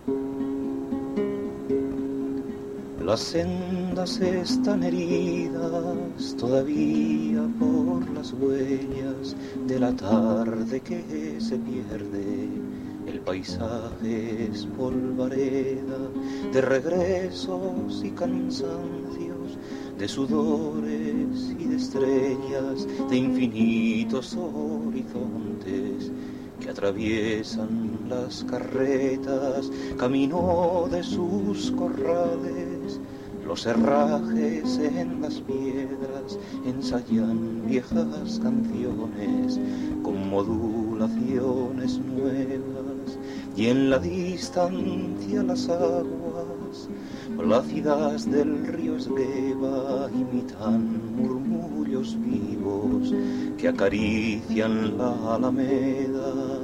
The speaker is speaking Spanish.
Las sendas están heridas todavía por las huellas de la tarde que se pierde. El paisaje es polvareda de regresos y cansancios, de sudores y de estrellas, de infinitos horizontes que atraviesan las carretas, camino de sus corrales. Los herrajes en las piedras ensayan viejas canciones con modulaciones nuevas, y en la distancia las aguas plácidas del río Esgueva imitan murmullos vivos que acarician la alameda.